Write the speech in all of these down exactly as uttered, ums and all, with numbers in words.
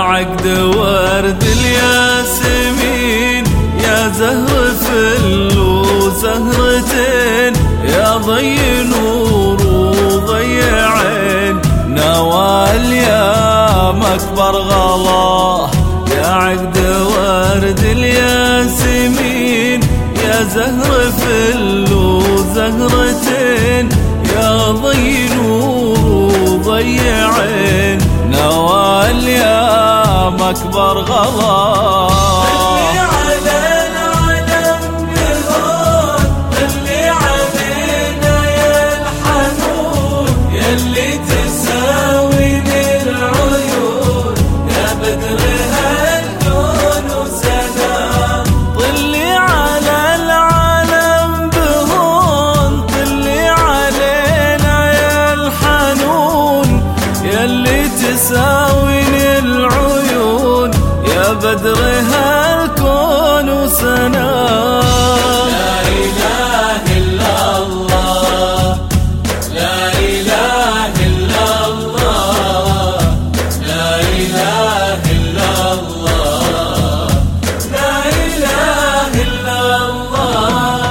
عقد ورد الياسمين، يا زهر فل وزهرتين، يا ضي نور وضي عين، نوال يا مكبر غلاه، يا عقد ورد الياسمين، يا زهر فل وزهرتين، يا ضي نور وضي عين، نوال يا مكبر غلاه. اللي على العالم بهون، اللي علينا يا الحنون، يلي تساويني العيون، يا بدر هالكون وسلام. طلي على العالم بهون، طلي علينا يا الحنون، يلي تساويني العيون، يا بدر هالكون وسنام. لا إله إلا الله، لا إله إلا الله، لا إله إلا الله، لا إله إلا الله.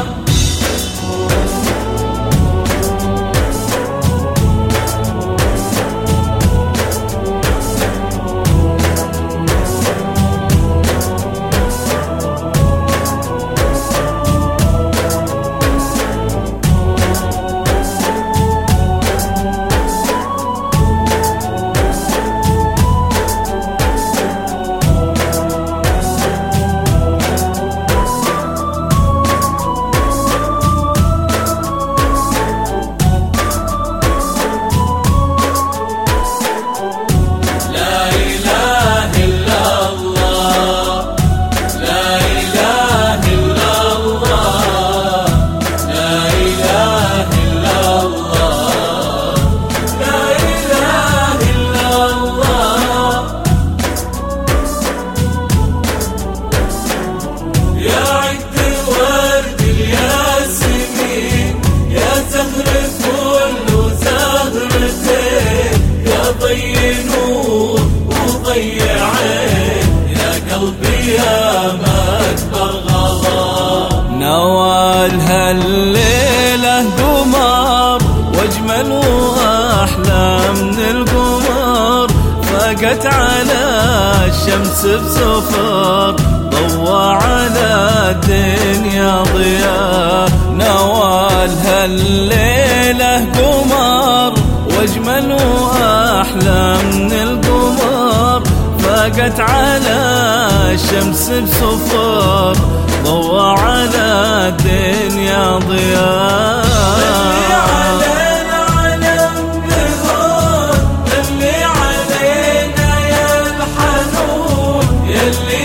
يا مكبر غلا. نوال هالليلة قمر واجمل واحلى من القمر، فاقت على الشمس بسفر، ضوى على الدنيا ضياء. نوال هالليلة قمر واجمل واحلى من القمر، فاقت على الشمس بسفر، ضوى على الدنيا ضياء. اللي على العالم بهون، اللي علينا يا الحنون، يلي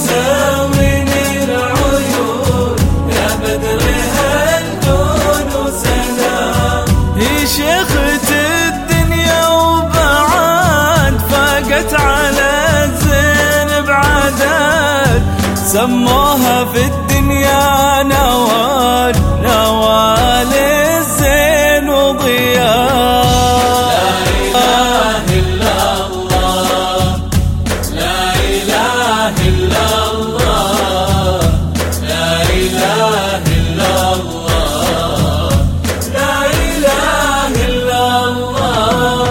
تساويني العيون، يا بدر هالكون وسلام. هي شيخة الدنيا وبعد، فاقت على الزين بعدد، سموها في الدنيا نوال، نوال الزين وضياء. لا إله إلا الله، لا إله إلا الله، لا إله إلا الله، لا إله إلا الله.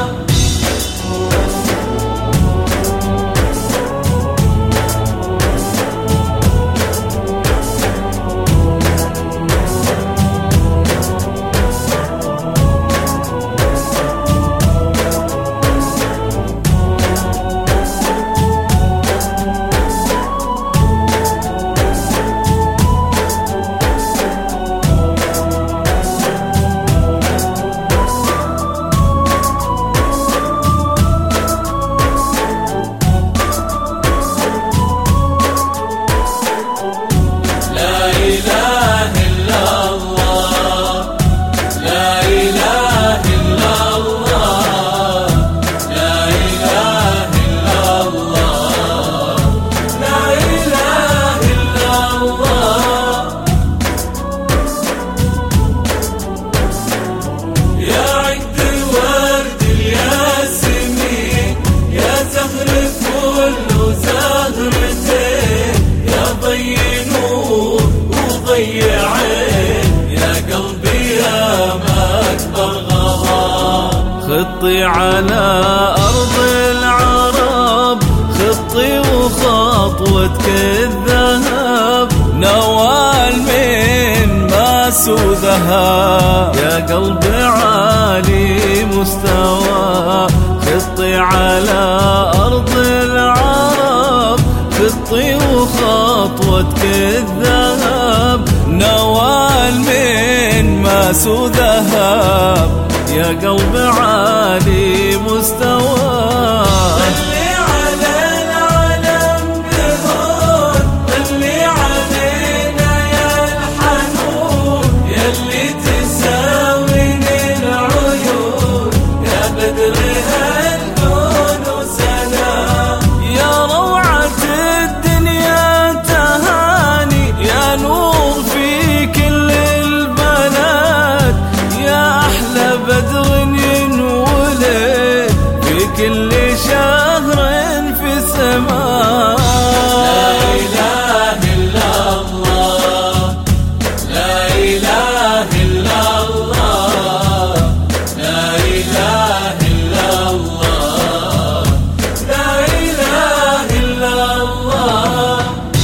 على أرض العرب، خطي وخطوتك الذهب، نوال من ماس وذهب. يا قلبي عالي مستوى، خطي على أرض العرب، خطي وخطوتك الذهب، نوال من ماس وذهب. يا قلبي عالي مستوى، اللي على العالم بهون، اللي علينا يا الحنون، يلي تساويني العيون، يا بدر هالكون وسلام. يا روعة الدنيا تهاني، يا نور في كل البلد، يا أحلى بدر ينولد في كل شهر في السماء. لا إله إلا الله، لا إله إلا الله، لا إله إلا الله، لا إله إلا الله.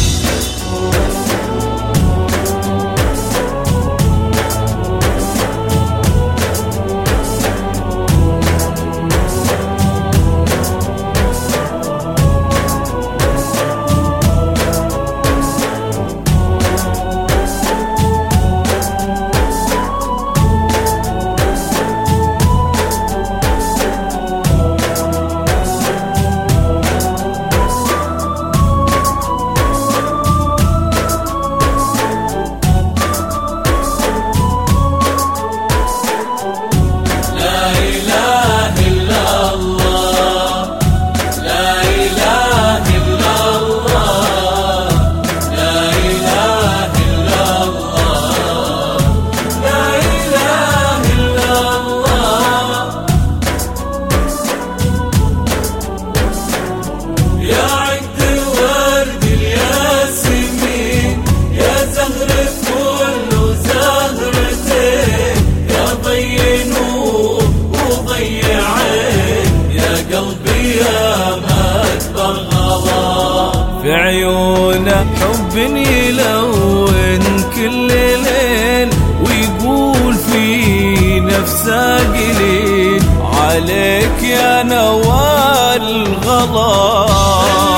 في عيونه حب يلون كل ليل، ويقول في نفسه قليل عليك يا نوال الغلا.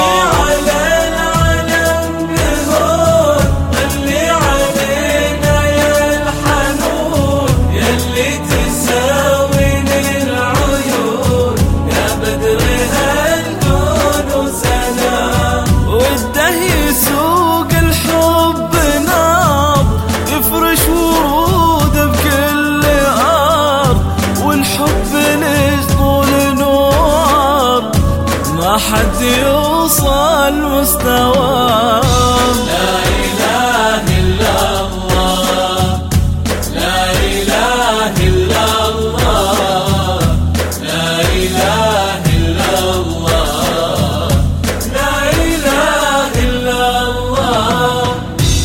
ما حد يوصل مستواه. لا إله إلا الله، لا إله إلا الله، لا إله إلا الله، لا إله إلا الله.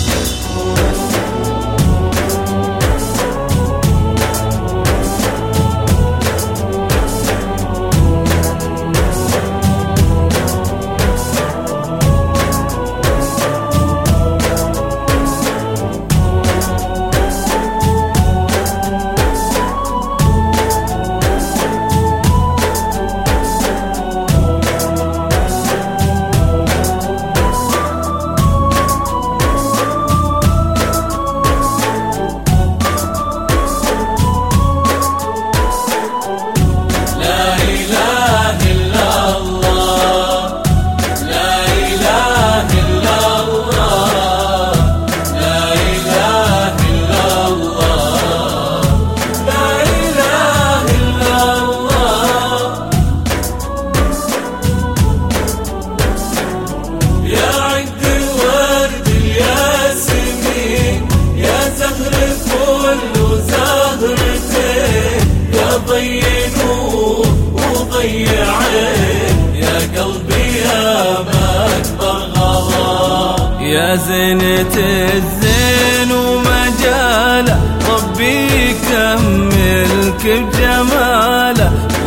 يا زينة الزين ومجاله، ربي يكملك بجماله،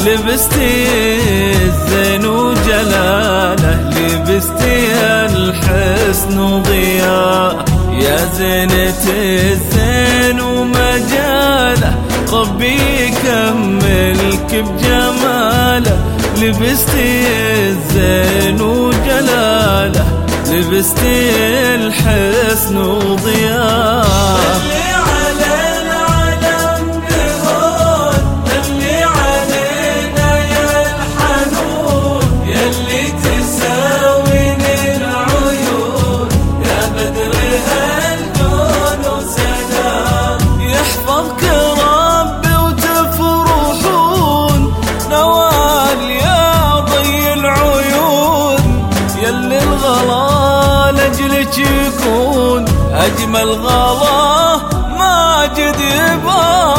لبستي الزين وجلاله، لبستي الحسن وضياء. يا زينة الزين ومجاله، ربي يكملك بجماله. لبستي الزين وجلاله، لبستي الحسن وضياء. اللي علينا علم بهون، اللي علينا يا الحنون، يلي تساوين العيون، يا بدر هالكون وسلام. يحفظك ربي وتفرحون، نوال يا ضي العيون، يلي الغلا لجلك يكون، أجمل غلا ماجد يبان.